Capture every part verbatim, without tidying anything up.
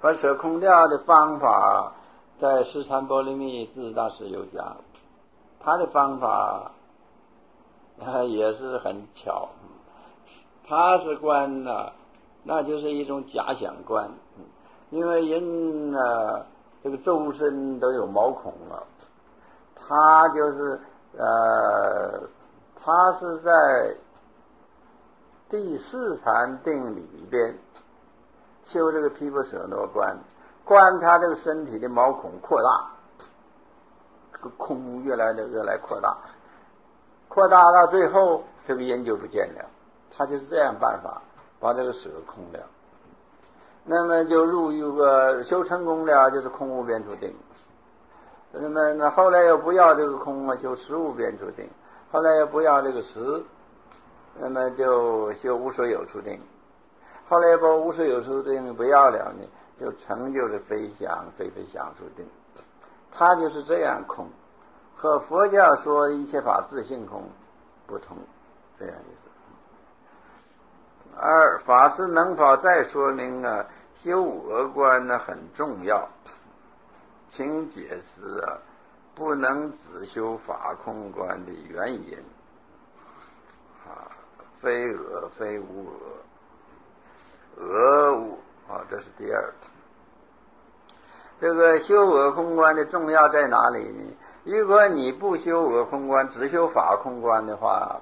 把舍空掉的方法，在释禅波罗蜜智大师有讲，他的方法也是很巧，他是观呢，那就是一种假想观，因为人呢这个周身都有毛孔了，他就是呃，他是在第四禅定里边修这个毗婆舍那观，观察这个身体的毛孔扩大，这个空越来的越来扩大，扩大到最后这个烟就不见了，他就是这样办法把这个舍空了。那么就入一个修成功了，就是空无边处定。那么那后来又不要这个空啊，修实无边处定。后来又不要这个实，那么就修无所有处定。后来把无所有处定不要了呢，就成就是非想非非想处定。他就是这样空，和佛教说一切法自性空不同，这样意思。二法师能否再说明啊？修我观呢很重要，请解释啊，不能只修法空观的原因啊，非我非无我，我无啊，这是第二。这个修我空观的重要在哪里呢？如果你不修我空观，只修法空观的话，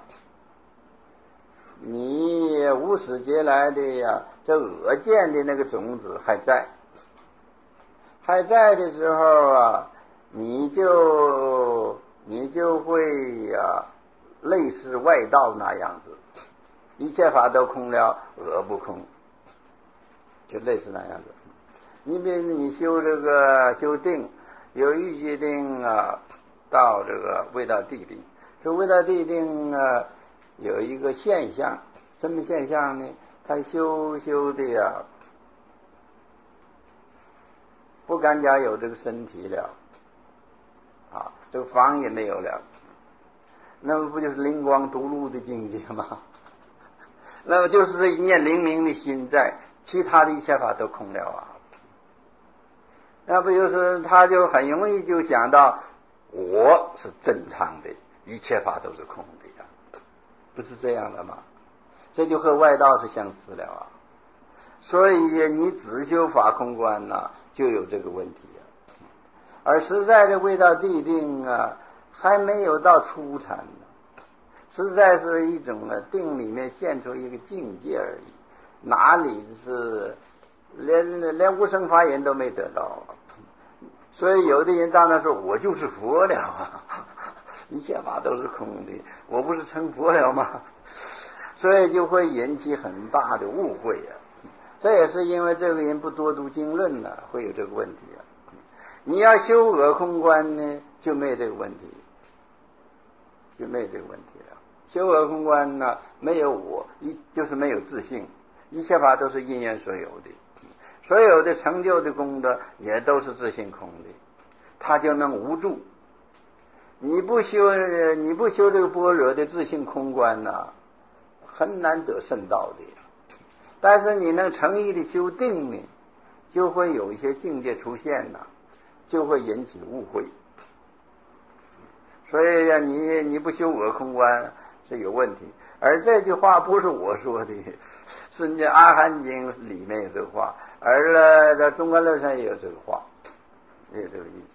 你无始劫来的呀，这我见的那个种子还在，还在的时候啊，你就你就会呀，类似外道那样子，一切法都空了，我不空，就类似那样子。你比如你修这个修定，有欲界定啊，到这个未到地定，这未到地定啊，有一个现象，什么现象呢？他修修的呀，不敢讲有这个身体了，啊，这个房也没有了，那么不就是灵光独露的境界吗？那么就是这一念灵明的心在，其他的一切法都空了啊。那不就是他就很容易就想到我是正常的，一切法都是空的呀，不是这样的吗？这就和外道是相似了啊。所以你只修法空观呢、啊，就有这个问题啊。而实在的未到地定啊，还没有到初禅呢，实在是一种呢定里面现出一个境界而已，哪里是连连无生法眼都没得到啊。所以有的人当然说我就是佛了啊，一切法都是空的，我不是成佛了吗？所以就会引起很大的误会啊。这也是因为这个人不多读经论呢、啊，会有这个问题啊。你要修我空观呢，就没有这个问题，就没有这个问题了。修我空观呢，没有我，一就是没有自性，一切法都是因缘所有的，所有的成就的功德也都是自性空的，他就能无助。你不修，你不修这个般若的自性空观呢、啊，很难得圣道的。但是你能诚意的修定呢，就会有一些境界出现呢、啊，就会引起误会。所以呀，你你不修我空观是有问题。而这句话不是我说的，是《阿含经》里面有这个话，而呢在中观论上也有这个话，也有这个意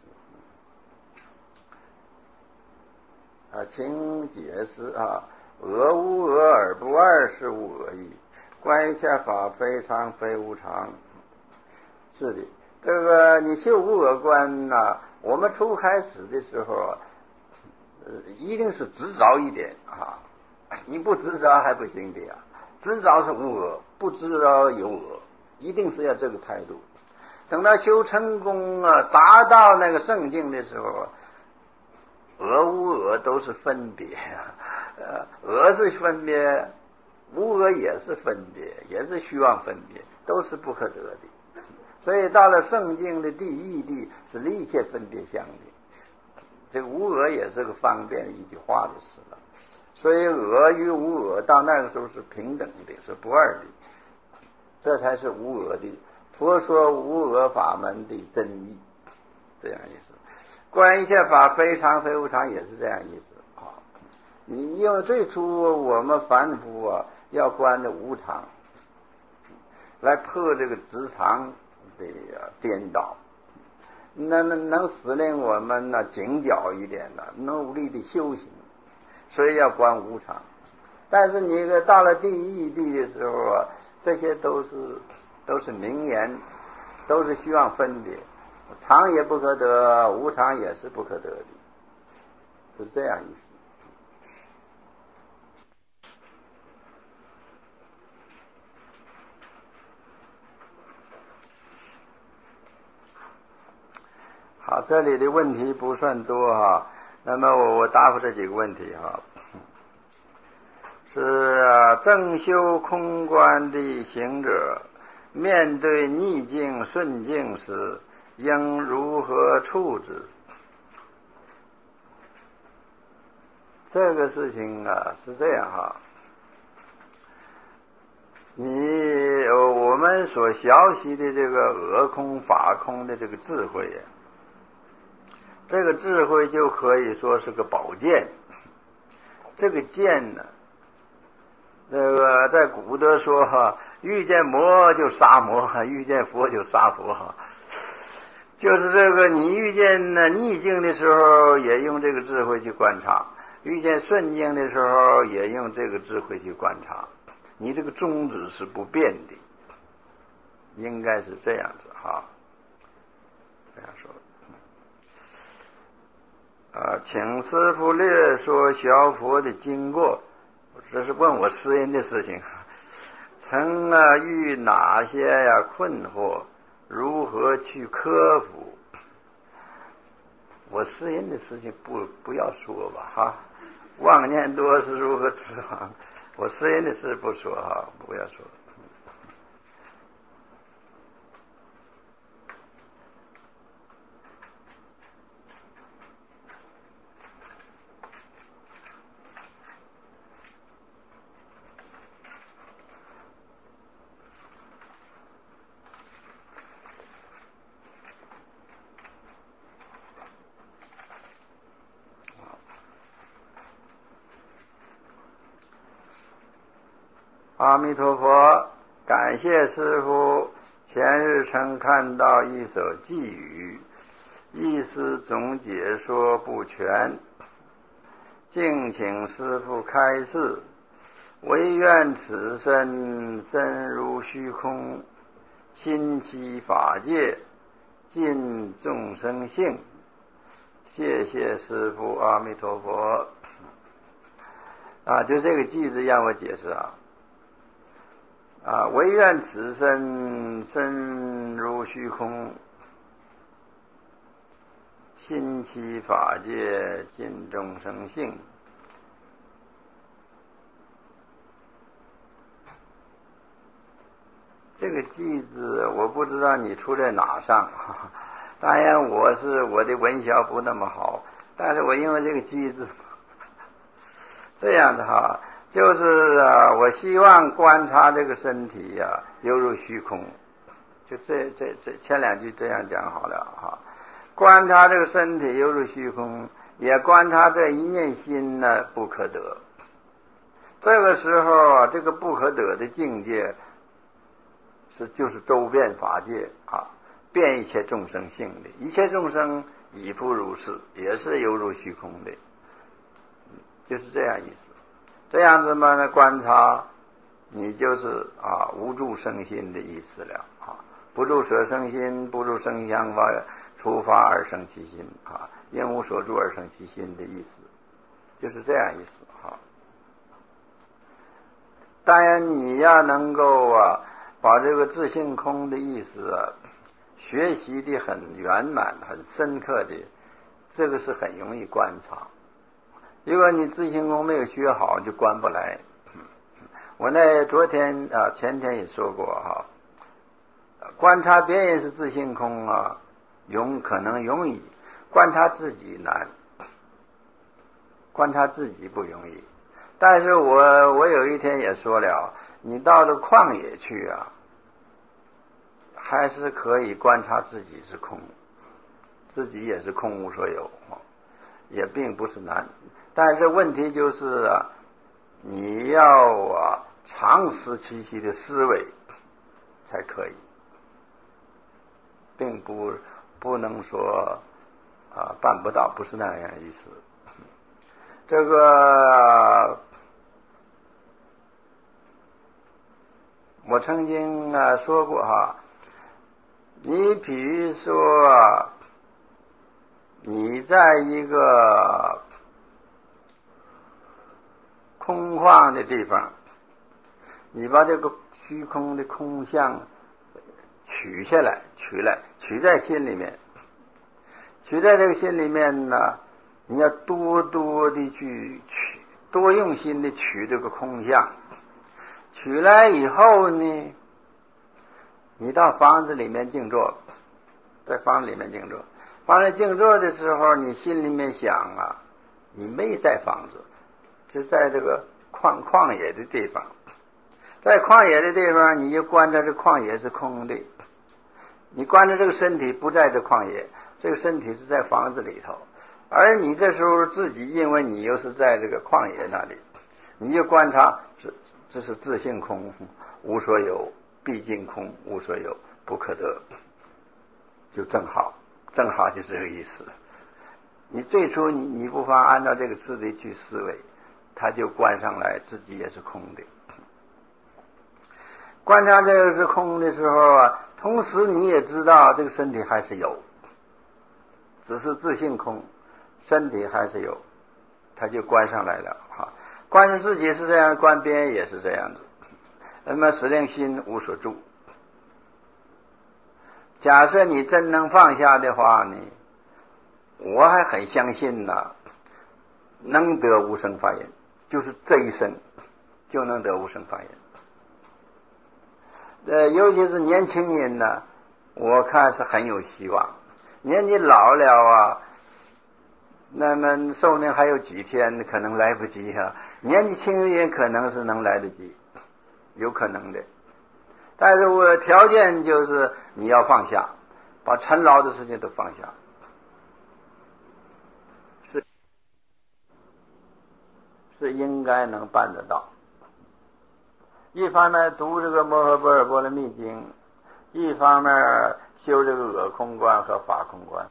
思。啊，请解释啊，我无我而不二是无我意。观一切法非常非无常，是的，这个你修无我观呐、啊，我们初开始的时候，呃，一定是执着一点啊，你不执着还不行的呀，执着是无我，不执着有我，一定是要这个态度。等到修成功啊，达到那个圣境的时候，我无我都是分别啊，呃，我是分别。无我也是分别，也是虚妄分别，都是不可得的。所以到了圣境的第一地是离一切分别相的，这个无我也是个方便一句话就是了。所以我与无我到那个时候是平等的，是不二的，这才是无我的佛说无我法门的真义，这样意思。观一切法非常非无常也是这样意思啊。你因为最初我们凡夫啊，要观的无常，来破这个执常的颠倒，那能能使令我们呢警觉一点的，努力的修行，所以要观无常。但是你到了第一地的时候啊，这些都是都是名言，都是虚妄分别，常也不可得，无常也是不可得的，是这样意思。好，这里的问题不算多哈，那么我我答复这几个问题哈。是啊，正修空观的行者，面对逆境顺境时，应如何处置？这个事情啊是这样哈，你我们所学习的这个俄空法空的这个智慧呀，这个智慧就可以说是个宝剑。这个剑呢，那个在古德说哈，遇见魔就杀魔，遇见佛就杀佛哈。就是这个，你遇见呢逆境的时候，也用这个智慧去观察；遇见顺境的时候，也用这个智慧去观察。你这个宗旨是不变的，应该是这样子哈。这样说。啊，请师父略说学佛的经过。这是问我私人的事情，曾啊遇哪些呀困惑，如何去克服？我私人的事情不不要说吧哈，妄念多是如何持亡？我私人的事不说哈，不要说。阿弥陀佛，感谢师父。前日曾看到一首偈语，意思总解说不全，敬请师父开示。唯愿此身真如虚空，心其法界，尽众生性。谢谢师父，阿弥陀佛。啊，就这个偈子让我解释啊。啊，唯愿此身真如虚空，心其法界，尽众生性。这个句子我不知道你出在哪上，当然我是我的文学不那么好，但是我因为这个句子这样的哈。就是啊，我希望观察这个身体呀、啊，犹如虚空。就这这这前两句这样讲好了哈。观察这个身体犹如虚空，也观察这一念心呢不可得。这个时候啊，这个不可得的境界是就是周遍法界啊，遍一切众生性的，一切众生亦复如是，也是犹如虚空的，就是这样意思。这样子嘛呢，观察你就是啊无住生心的意思了啊，不住所生心，不住生相法，除法而生其心啊，因无所住而生其心的意思，就是这样意思哈。当然你要能够啊把这个自性空的意思啊学习的很圆满很深刻的，这个是很容易观察。如果你自性空没有学好，就观不来。我那昨天啊前天也说过哈，观察别人是自性空啊，容可能容易，观察自己难，观察自己不容易。但是我我有一天也说了，你到了旷野去啊， 还是可以观察自己是空，自己也是空无所有，也并不是难。但是问题就是啊，你要啊长时期期的思维才可以，并不不能说啊办不到，不是那样意思。这个我曾经啊说过哈，你比如说你在一个空旷的地方，你把这个虚空的空相取下来，取来取在心里面，取在这个心里面呢，你要多多的去取，多用心的取这个空相。取来以后呢，你到房子里面静坐，在房子里面静坐，房子静坐的时候，你心里面想啊，你没在房子，就在这个旷旷野的地方，在旷野的地方，你就观察这旷野是空的，你观察这个身体不在这旷野，这个身体是在房子里头，而你这时候自己，因为你又是在这个旷野那里，你就观察这这是自性空，无所有，毕竟空，无所有，不可得，就正好，正好就是这个意思。你最初你你不妨按照这个次第去思维，它就观上来自己也是空的。观察这个是空的时候啊，同时你也知道这个身体还是有，只是自性空，身体还是有，它就观上来了哈。观着自己是这样，观别人也是这样子。那么使令心无所住。假设你真能放下的话呢，我还很相信呢，能得无生法忍，就是这一生就能得无生法忍。呃，尤其是年轻人呢，我看是很有希望。年纪老了啊，那么寿命还有几天，可能来不及啊。年纪轻人可能是能来得及，有可能的。但是我条件就是你要放下，把尘劳的事情都放下。是是应该能办得到。一方面读这个摩诃般若波罗蜜经，一方面修这个我空观和法空观。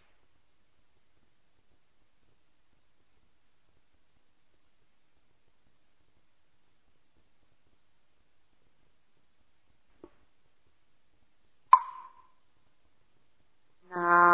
南